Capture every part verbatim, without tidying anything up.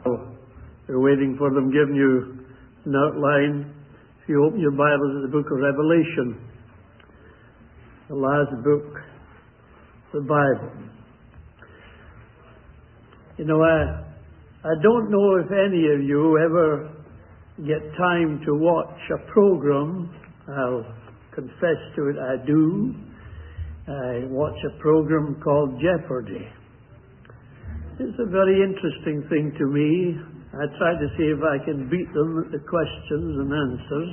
We're waiting for them giving you an outline. If you open your Bibles at the book of Revelation, the last book of the Bible. You know, I, I don't know if any of you ever get time to watch a program. I'll confess to it, I do. I watch a program called Jeopardy. It's a very interesting thing to me. I try to see if I can beat them at the questions and answers.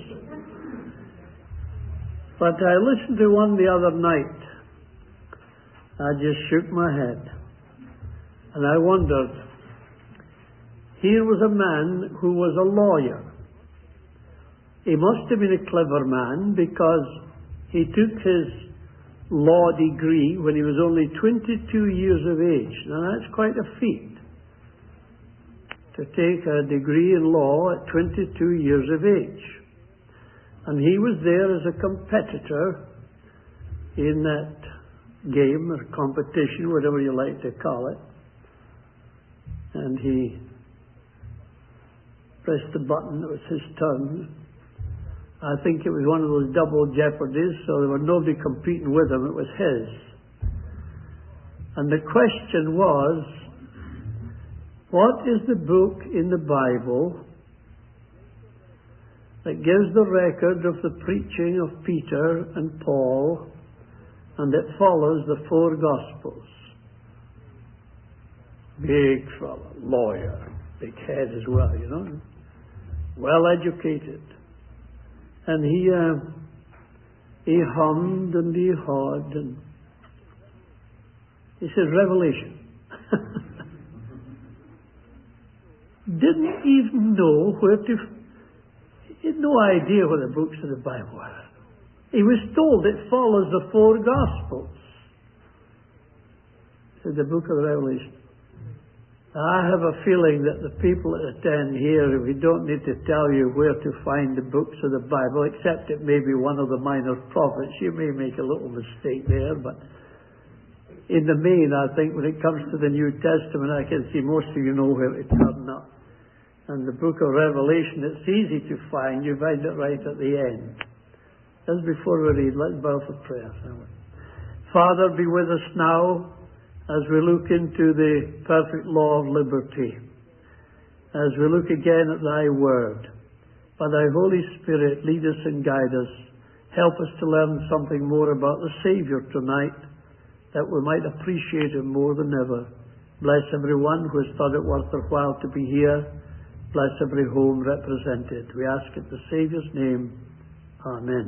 But I listened to one the other night. I just shook my head. And I wondered, here was a man who was a lawyer. He must have been a clever man because he took his law degree when he was only twenty-two years of age. Now that's quite a feat, to take a degree in law at twenty-two years of age. And he was there as a competitor in that game or competition, whatever you like to call it. And he pressed the button, it was his turn. I think it was one of those double jeopardies, so there was nobody competing with him, it was his. And the question was, what is the book in the Bible that gives the record of the preaching of Peter and Paul, and that follows the four Gospels? Big fellow, lawyer, big head as well, you know, well educated. And he uh, he hummed and he hawed, and he said, Revelation. Didn't even know where to, he had no idea what the books of the Bible were. He was told it follows the four Gospels. He said, the book of the Revelation. I have a feeling that the people that attend here, we don't need to tell you where to find the books of the Bible, except it may be one of the minor prophets. You may make a little mistake there, but in the main, I think when it comes to the New Testament, I can see most of you know where to turn up. And the book of Revelation, it's easy to find. You find it right at the end. Just before we read, let's bow for prayer. Father, be with us now as we look into the perfect law of liberty, as we look again at thy word. By thy Holy Spirit, lead us and guide us. Help us to learn something more about the Saviour tonight, that we might appreciate him more than ever. Bless everyone who has thought it worth their while to be here. Bless every home represented. We ask in the Saviour's name. Amen.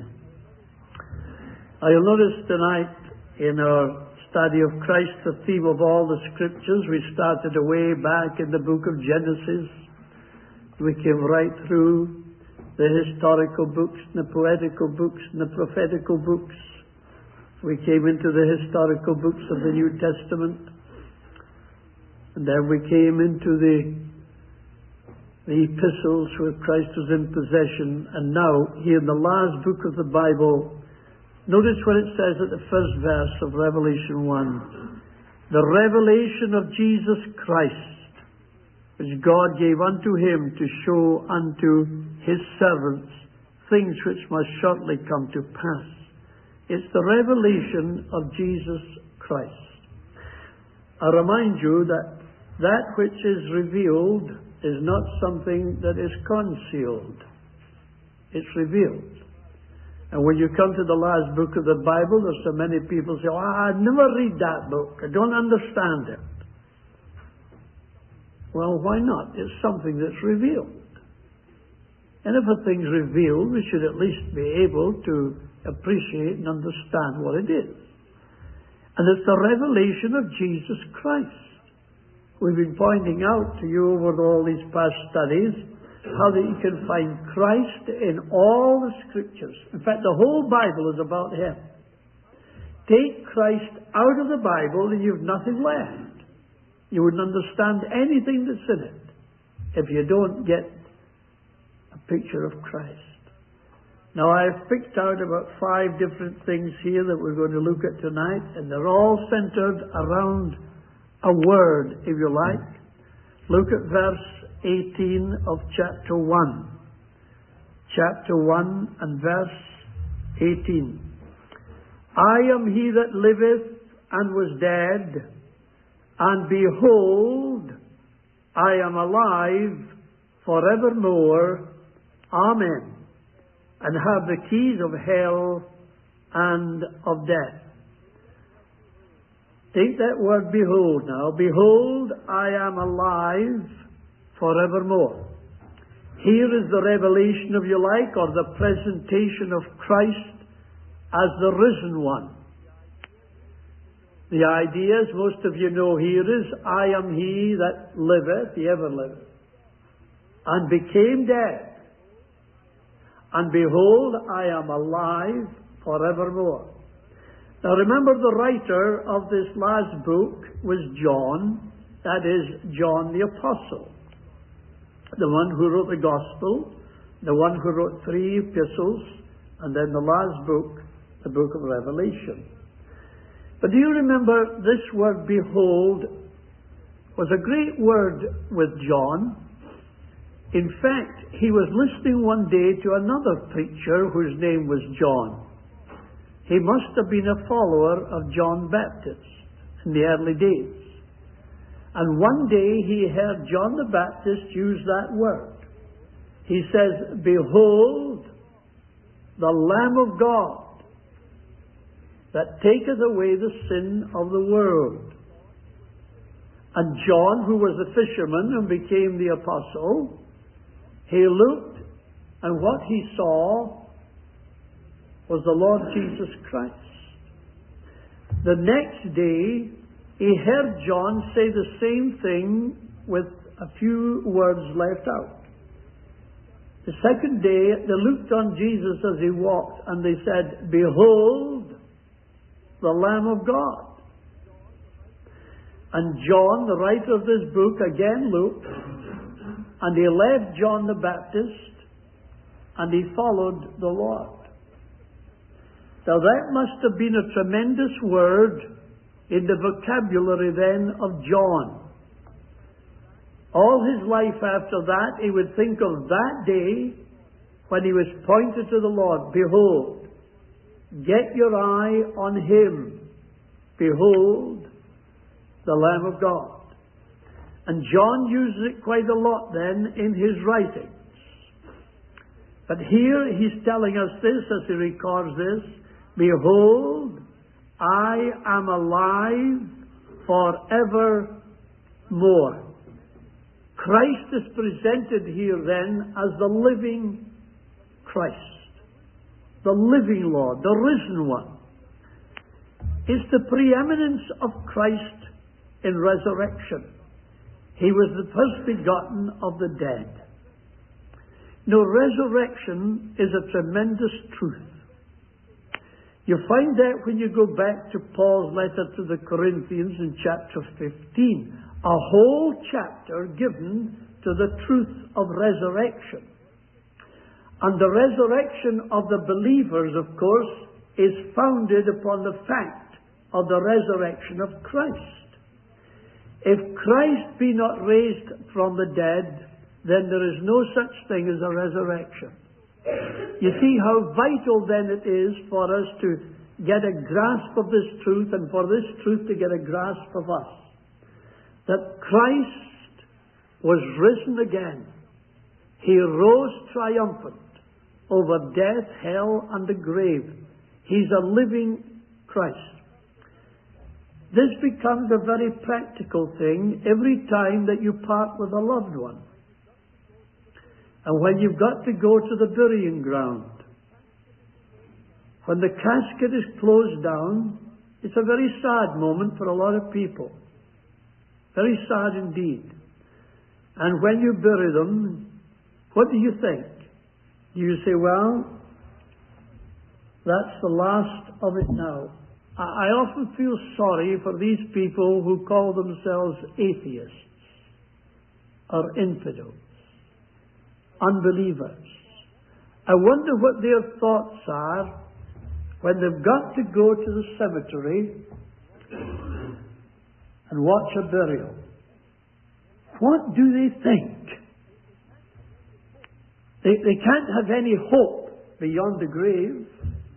I'll notice tonight in our study of Christ, the theme of all the Scriptures, we started away back in the book of Genesis. We came right through the historical books, and the poetical books, and the prophetical books. We came into the historical books of the New Testament. And then we came into the, the epistles where Christ was in possession. And now, here in the last book of the Bible, notice what it says at the first verse of Revelation one. The revelation of Jesus Christ, which God gave unto him to show unto his servants things which must shortly come to pass. It's the revelation of Jesus Christ. I remind you that that which is revealed is not something that is concealed. It's revealed. And when you come to the last book of the Bible, there's so many people say, oh, I never read that book. I don't understand it. Well, why not? It's something that's revealed. And if a thing's revealed, we should at least be able to appreciate and understand what it is. And it's the revelation of Jesus Christ. We've been pointing out to you over all these past studies how that you can find Christ in all the Scriptures. In fact, the whole Bible is about him. Take Christ out of the Bible and you've nothing left. You wouldn't understand anything that's in it if you don't get a picture of Christ. Now, I've picked out about five different things here that we're going to look at tonight, and they're all centered around a word, if you like. Look at verse eighteen of chapter one. Chapter one and verse eighteen. I am he that liveth and was dead, and behold, I am alive forevermore. Amen. And have the keys of hell and of death. Take that word behold now. Behold, I am alive forevermore. Here is the revelation, if you like, or the presentation of Christ as the risen one. The idea, as most of you know here, is I am he that liveth, he ever liveth, and became dead. And behold, I am alive forevermore. Now remember, the writer of this last book was John, that is, John the Apostle, the one who wrote the Gospel, the one who wrote three epistles, and then the last book, the book of Revelation. But do you remember this word, behold, was a great word with John. In fact, he was listening one day to another preacher whose name was John. He must have been a follower of John Baptist in the early days. And one day he heard John the Baptist use that word. He says, behold, the Lamb of God that taketh away the sin of the world. And John, who was a fisherman and became the apostle, he looked, and what he saw was the Lord Jesus Christ. The next day, he heard John say the same thing with a few words left out. The second day, they looked on Jesus as he walked, and they said, behold, the Lamb of God. And John, the writer of this book, again looked, and he left John the Baptist, and he followed the Lord. Now that must have been a tremendous word in the vocabulary then of John. All his life after that, he would think of that day when he was pointed to the Lord. Behold, get your eye on him. Behold, the Lamb of God. And John uses it quite a lot then in his writings. But here he's telling us this as he records this. Behold, I am alive forevermore. Christ is presented here then as the living Christ, the living Lord, the risen one. It's the preeminence of Christ in resurrection. He was the first begotten of the dead. Now, resurrection is a tremendous truth. You find that when you go back to Paul's letter to the Corinthians in chapter fifteen, a whole chapter given to the truth of resurrection. And the resurrection of the believers, of course, is founded upon the fact of the resurrection of Christ. If Christ be not raised from the dead, then there is no such thing as a resurrection. You see how vital then it is for us to get a grasp of this truth, and for this truth to get a grasp of us. That Christ was risen again. He rose triumphant over death, hell, and the grave. He's a living Christ. This becomes a very practical thing every time that you part with a loved one. And when you've got to go to the burying ground, when the casket is closed down, it's a very sad moment for a lot of people. Very sad indeed. And when you bury them, what do you think? Do you say, well, that's the last of it now? I often feel sorry for these people who call themselves atheists or infidels, unbelievers. I wonder what their thoughts are when they've got to go to the cemetery and watch a burial. What do they think? They, they can't have any hope beyond the grave.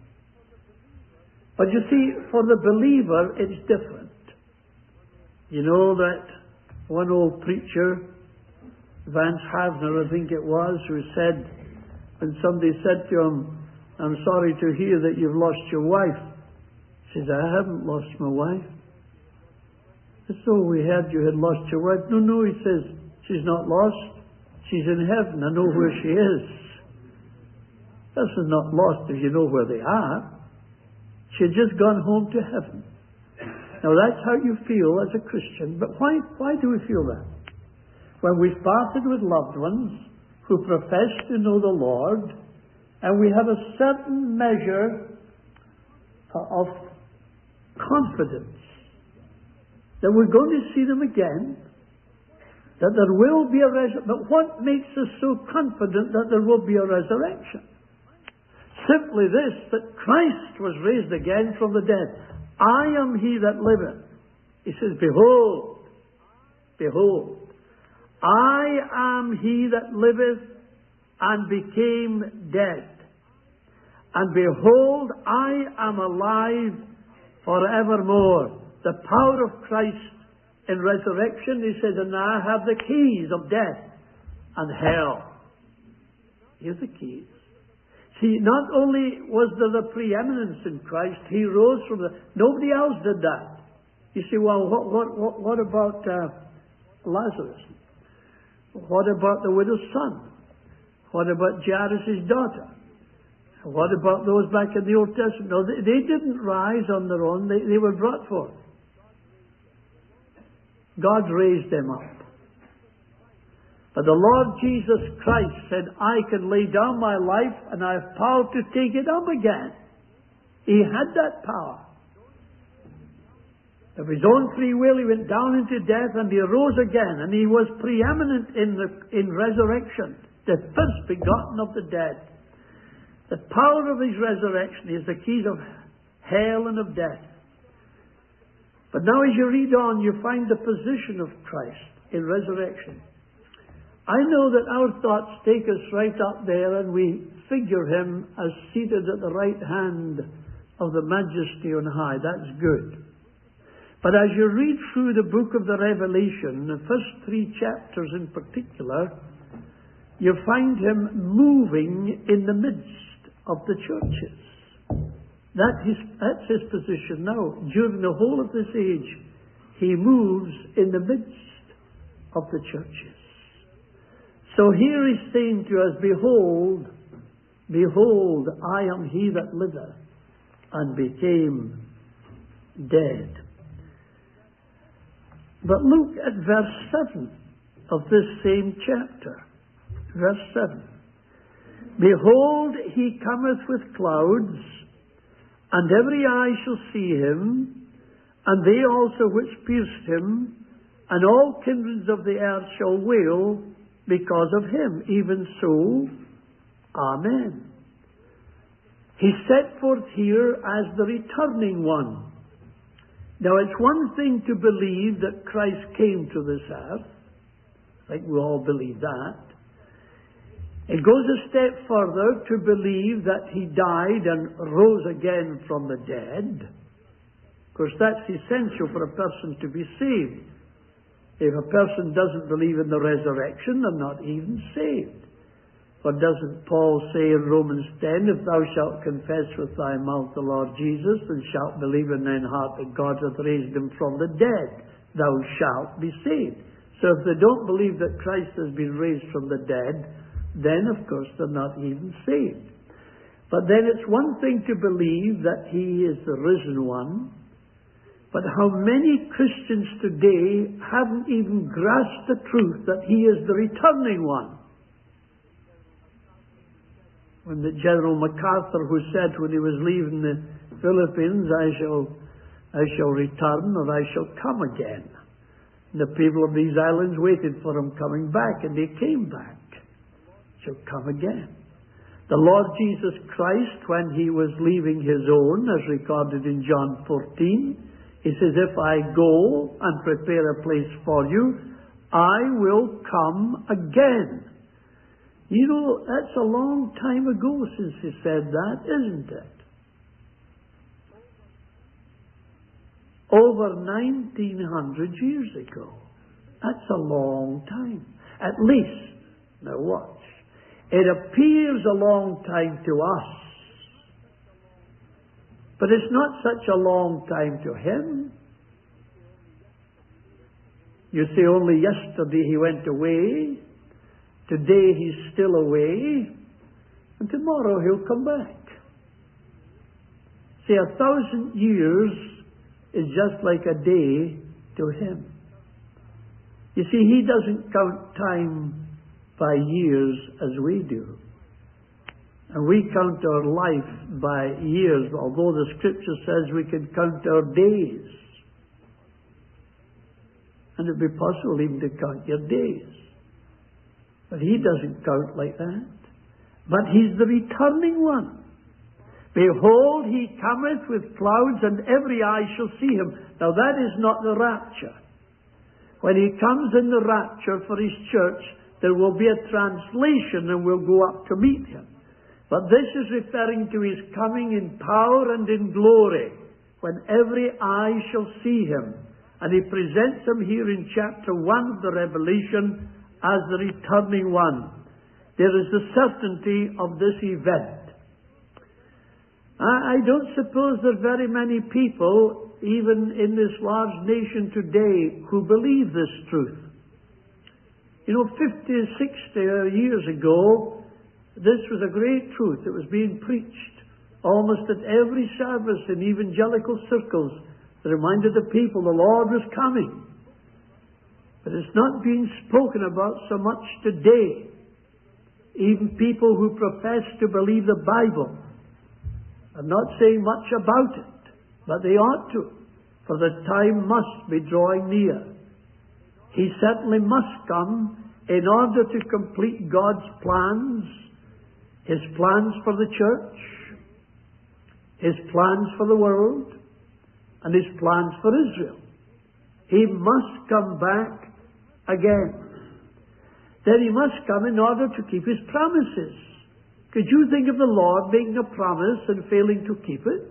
But you see, for the believer, it's different. You know that one old preacher, Vance Havner, I think it was, who said, when somebody said to him, I'm sorry to hear that you've lost your wife. He says, I haven't lost my wife. So we heard you had lost your wife. No, no, he says, she's not lost. She's in heaven. I know where she is. This is not lost if you know where they are. She had just gone home to heaven. Now that's how you feel as a Christian. But why, why do we feel that? When we've parted with loved ones who profess to know the Lord, and we have a certain measure of confidence that we're going to see them again, that there will be a resurrection. But what makes us so confident that there will be a resurrection? Simply this, that Christ was raised again from the dead. I am he that liveth. He says, behold, behold, I am he that liveth and became dead. And behold, I am alive forevermore. The power of Christ in resurrection, he says, and I have the keys of death and hell. Here's the keys. See, not only was there the preeminence in Christ, he rose from the... Nobody else did that. You say, well, what, what, what, what about uh, Lazarus? What about the widow's son? What about Jairus' daughter? What about those back in the Old Testament? No, they, they didn't rise on their own. They, they were brought forth. God raised them up. But the Lord Jesus Christ said, I can lay down my life and I have power to take it up again. He had that power. Of his own free will, he went down into death and he arose again. And he was preeminent in, the, in resurrection, the first begotten of the dead. The power of his resurrection is the keys of hell and of death. But now as you read on, you find the position of Christ in resurrection. I know that our thoughts take us right up there and we figure him as seated at the right hand of the Majesty on high. That's good. But as you read through the book of the Revelation, the first three chapters in particular, you find him moving in the midst of the churches. That is, that's his position now. During the whole of this age, he moves in the midst of the churches. So here he's saying to us, behold, behold, I am he that liveth and became dead. But look at verse seven of this same chapter. Verse seven. Behold, he cometh with clouds, and every eye shall see him, and they also which pierced him, and all kindreds of the earth shall wail because of him. Even so, Amen. He's set forth here as the returning one. Now it's one thing to believe that Christ came to this earth. I think we all believe that. It goes a step further to believe that he died and rose again from the dead. Of course, that's essential for a person to be saved. If a person doesn't believe in the resurrection, they're not even saved. But doesn't Paul say in Romans ten, if thou shalt confess with thy mouth the Lord Jesus, and shalt believe in thine heart that God hath raised him from the dead, thou shalt be saved. So if they don't believe that Christ has been raised from the dead, then of course they're not even saved. But then it's one thing to believe that he is the risen one, but how many Christians today haven't even grasped the truth that he is the returning one? When the General MacArthur, who said when he was leaving the Philippines, I shall, I shall return or I shall come again. And the people of these islands waited for him coming back, and he came back. Shall come again. The Lord Jesus Christ, when he was leaving his own, as recorded in John fourteen, he says, if I go and prepare a place for you, I will come again. You know, that's a long time ago since he said that, isn't it? Over nineteen hundred years ago. That's a long time. At least. Now watch. It appears a long time to us. But it's not such a long time to him. You see, only yesterday he went away. Today he's still away. And tomorrow he'll come back. See, a thousand years is just like a day to him. You see, he doesn't count time by years as we do. And we count our life by years, although the Scripture says we can count our days. And it'd be possible even to count your days. But he doesn't count like that. But he's the returning one. Behold, he cometh with clouds, and every eye shall see him. Now that is not the rapture. When he comes in the rapture for his church, there will be a translation and we'll go up to meet him. But this is referring to his coming in power and in glory, when every eye shall see him. And he presents him here in chapter one of the Revelation as the returning one. There is the certainty of this event. I don't suppose there are very many people, even in this large nation today, who believe this truth. You know, fifty, sixty years ago, this was a great truth. It was being preached almost at every service in evangelical circles. It reminded the people the Lord was coming. But it's not being spoken about so much today. Even people who profess to believe the Bible are not saying much about it. But they ought to, for the time must be drawing near. He certainly must come in order to complete God's plans, His plans for the church, His plans for the world, and His plans for Israel. He must come back again. Then He must come in order to keep His promises. Could you think of the Lord making a promise and failing to keep it?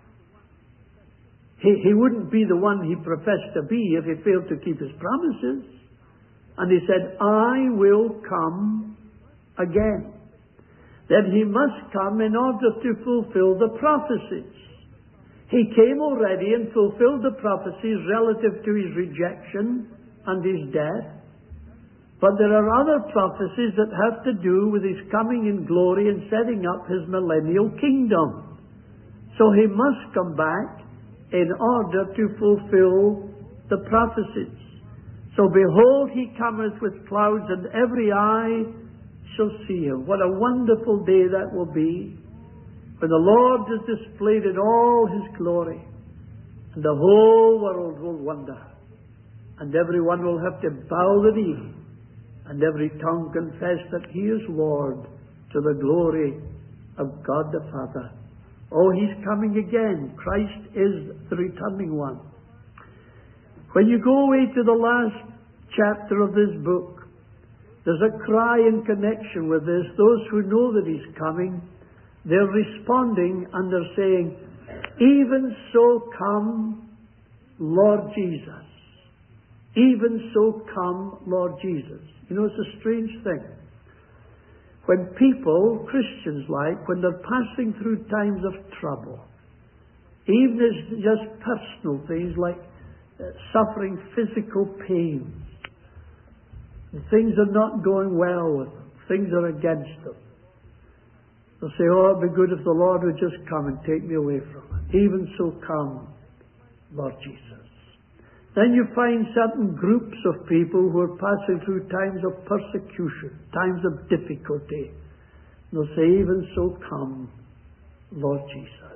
He, he wouldn't be the one He professed to be if He failed to keep His promises. And He said, I will come again. Then He must come in order to fulfill the prophecies. He came already and fulfilled the prophecies relative to His rejection and His death. But there are other prophecies that have to do with His coming in glory and setting up His millennial kingdom. So He must come back in order to fulfill the prophecies. So behold, He cometh with clouds, and every eye shall see Him. What a wonderful day that will be, when the Lord is displayed in all His glory, and the whole world will wonder, and everyone will have to bow the knee, and every tongue confess that He is Lord, to the glory of God the Father. Oh, He's coming again. Christ is the returning one. When you go away to the last chapter of this book, there's a cry in connection with this. Those who know that He's coming, they're responding and they're saying, even so come, Lord Jesus. Even so come, Lord Jesus. You know, it's a strange thing. When people, Christians like, when they're passing through times of trouble, even as just personal things like uh, suffering physical pains, and things are not going well with them, things are against them, they'll say, oh, it'd be good if the Lord would just come and take me away from it. Even so come, Lord Jesus. Then you find certain groups of people who are passing through times of persecution, times of difficulty. And they'll say, even so come, Lord Jesus.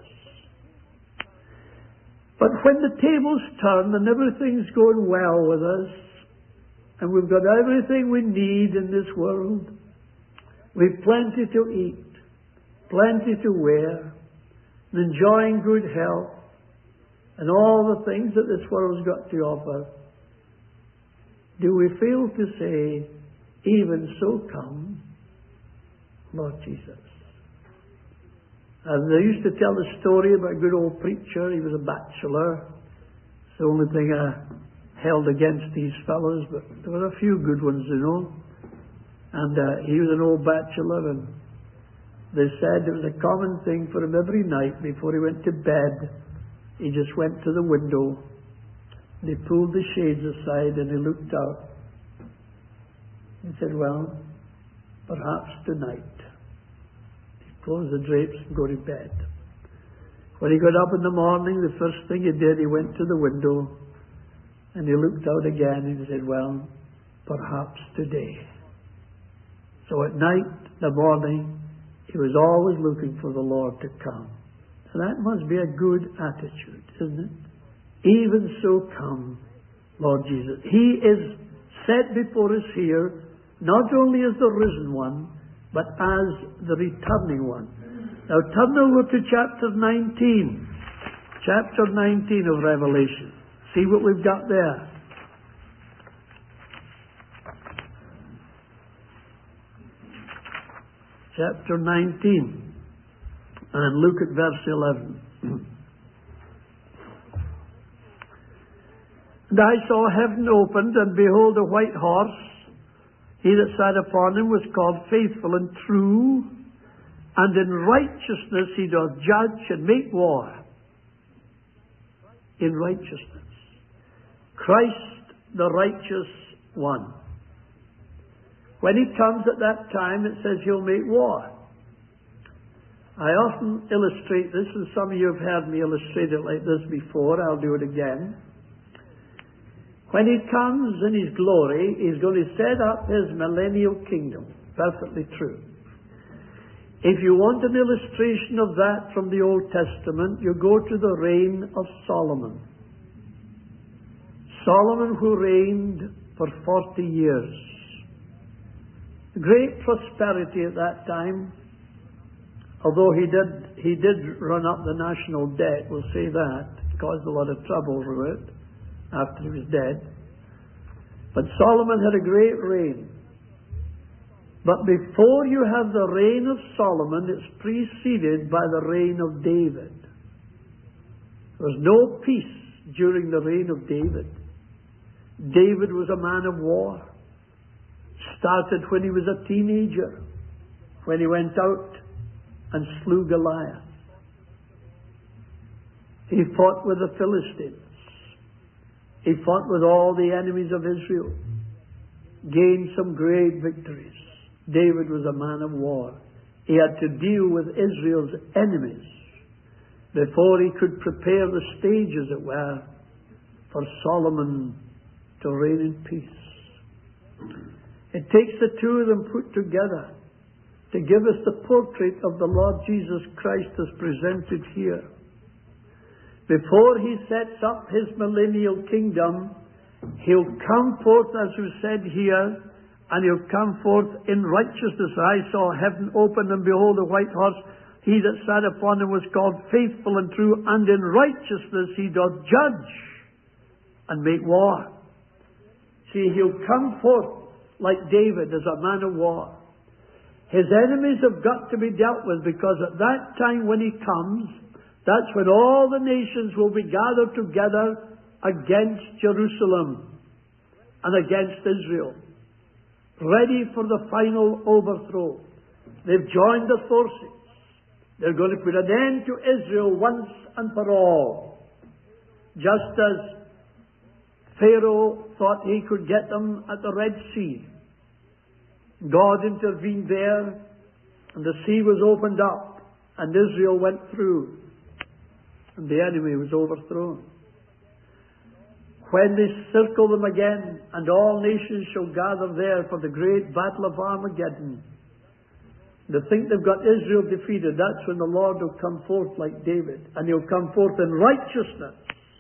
But when the tables turn and everything's going well with us, and we've got everything we need in this world, we've plenty to eat, plenty to wear, and enjoying good health, and all the things that this world's got to offer, do we fail to say, even so come, Lord Jesus? And they used to tell a story about a good old preacher. He was a bachelor. It's the only thing I held against these fellows, but there were a few good ones, you know. And uh, he was an old bachelor, and they said it was a common thing for him every night before he went to bed. He just went to the window, and he pulled the shades aside, and he looked out. He said, well, perhaps tonight. He'd close the drapes and go to bed. When he got up in the morning, the first thing he did, he went to the window, and he looked out again, and he said, well, perhaps today. So at night, the morning, he was always looking for the Lord to come. So that must be a good attitude, isn't it? Even so come, Lord Jesus. He is set before us here, not only as the risen one, but as the returning one. Now turn over to chapter nineteen. Chapter nineteen of Revelation. See what we've got there. Chapter nineteen. And look at verse eleven. And I saw heaven opened, and behold, a white horse. He that sat upon him was called Faithful and True, and in righteousness he doth judge and make war. In righteousness. Christ, the righteous one. When he comes at that time, it says he'll make war. I often illustrate this, and some of you have heard me illustrate it like this before. I'll do it again. When he comes in his glory, he's going to set up his millennial kingdom. Perfectly true. If you want an illustration of that from the Old Testament, you go to the reign of Solomon. Solomon, who reigned for forty years. Great prosperity at that time. Although he did, he did run up the national debt, we'll say that. It caused a lot of trouble with it after he was dead. But Solomon had a great reign. But before you have the reign of Solomon, it's preceded by the reign of David. There was no peace during the reign of David. David was a man of war. Started when he was a teenager, when he went out and slew Goliath. He fought with the Philistines. He fought with all the enemies of Israel. Gained some great victories. David was a man of war. He had to deal with Israel's enemies before he could prepare the stage, as it were, for Solomon to reign in peace. It takes the two of them put together to give us the portrait of the Lord Jesus Christ as presented here. Before he sets up his millennial kingdom, he'll come forth, as we said here, and he'll come forth in righteousness. I saw heaven open, and behold, a white horse. He that sat upon him was called Faithful and True, and in righteousness he doth judge and make war. See, he'll come forth like David as a man of war. His enemies have got to be dealt with, because at that time when he comes, that's when all the nations will be gathered together against Jerusalem and against Israel, ready for the final overthrow. They've joined the forces. They're going to put an end to Israel once and for all. Just as Pharaoh thought he could get them at the Red Sea. God intervened there, and the sea was opened up, and Israel went through, and the enemy was overthrown. When they circle them again, and all nations shall gather there for the great battle of Armageddon, they think they've got Israel defeated. That's when the Lord will come forth like David, and he'll come forth in righteousness.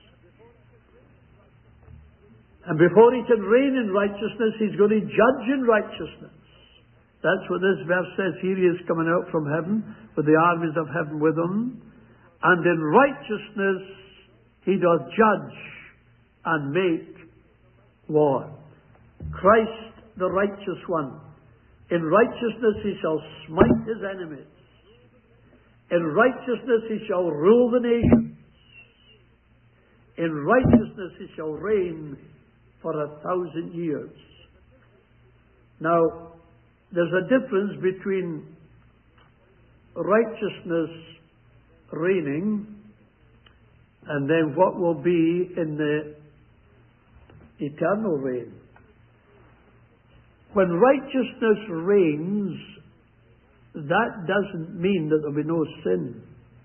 And before he can reign in righteousness, he's going to judge in righteousness. That's what this verse says. Here he is coming out from heaven, with the armies of heaven with him. And in righteousness he doth judge and make war. Christ the righteous one. In righteousness he shall smite his enemies. In righteousness he shall rule the nations. In righteousness he shall reign for a thousand years. Now, there's a difference between righteousness reigning and then what will be in the eternal reign. When righteousness reigns, that doesn't mean that there will be no sin.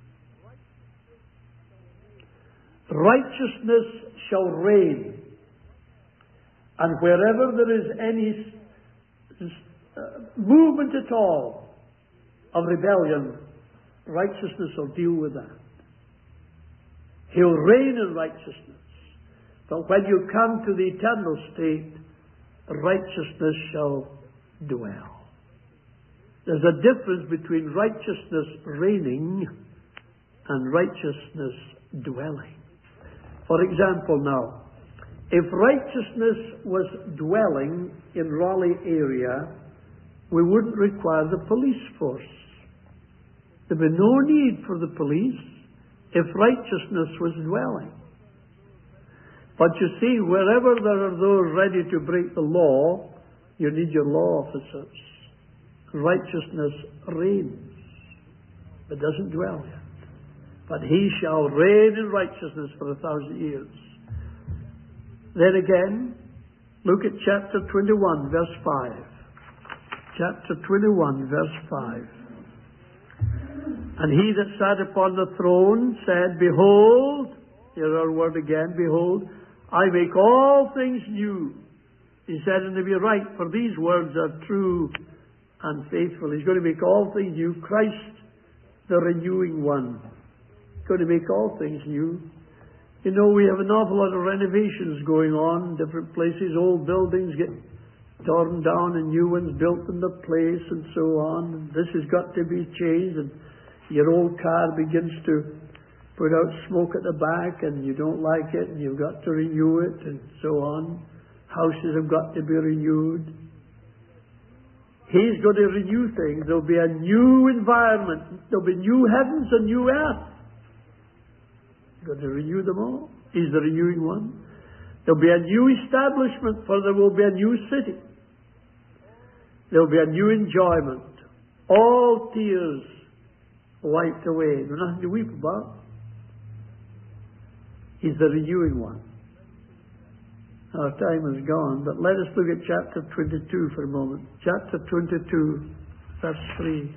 Righteousness shall reign, and wherever there is any uh, movement at all of rebellion, righteousness will deal with that. He'll reign in righteousness. But when you come to the eternal state, righteousness shall dwell. There's a difference between righteousness reigning and righteousness dwelling. For example now, if righteousness was dwelling in Raleigh area, we wouldn't require the police force. There'd be no need for the police if righteousness was dwelling. But you see, wherever there are those ready to break the law, you need your law officers. Righteousness reigns, but doesn't dwell yet. But he shall reign in righteousness for a thousand years. Then again, look at chapter twenty-one, verse five. Chapter twenty-one, verse five. And he that sat upon the throne said, Behold, here's our word again, behold, I make all things new. He said, and to be right, for these words are true and faithful. He's going to make all things new. Christ, the renewing one. He's going to make all things new. You know, we have an awful lot of renovations going on in different places. Old buildings get torn down and new ones built in the place and so on. And this has got to be changed. And your old car begins to put out smoke at the back and you don't like it and you've got to renew it and so on. Houses have got to be renewed. He's going to renew things. There'll be a new environment. There'll be new heavens and new earth. He's going to renew them all. He's the renewing one. There'll be a new establishment, for there will be a new city. There'll be a new enjoyment. All tears wiped away. There's nothing to weep about. He's the renewing one. Our time is gone, but let us look at chapter twenty-two for a moment. Chapter twenty-two, verse three.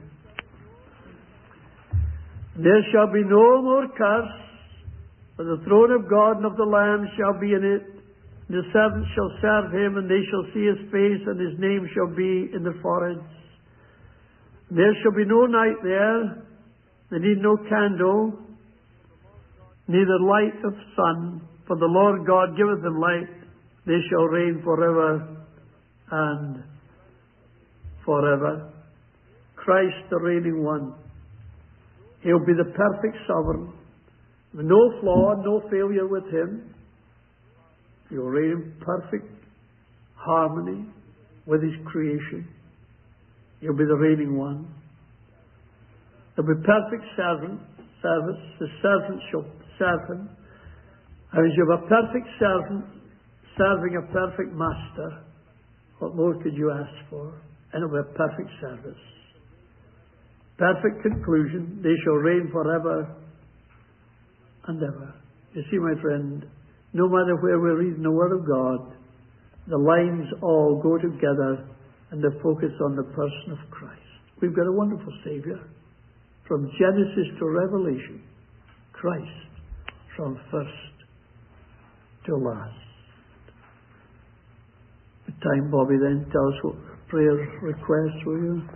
There shall be no more curse, for the throne of God and of the Lamb shall be in it. The servants shall serve him, and they shall see his face, and his name shall be in the foreheads. There shall be no night there. They need no candle, neither light of sun, for the Lord God giveth them light. They shall reign forever and forever. Christ, the reigning one. He'll be the perfect sovereign. No flaw, no failure with him. He'll reign in perfect harmony with his creation. He'll be the reigning one. There'll be perfect servant, service. The servant shall serve him. And as you have a perfect servant serving a perfect master, what more could you ask for? And it'll be a perfect service. Perfect conclusion. They shall reign forever and ever. You see, my friend, no matter where we're reading the Word of God, the lines all go together and they focus on the person of Christ. We've got a wonderful Savior. From Genesis to Revelation, Christ, from first to last. The time, Bobby, then tell us what prayer requests, will you?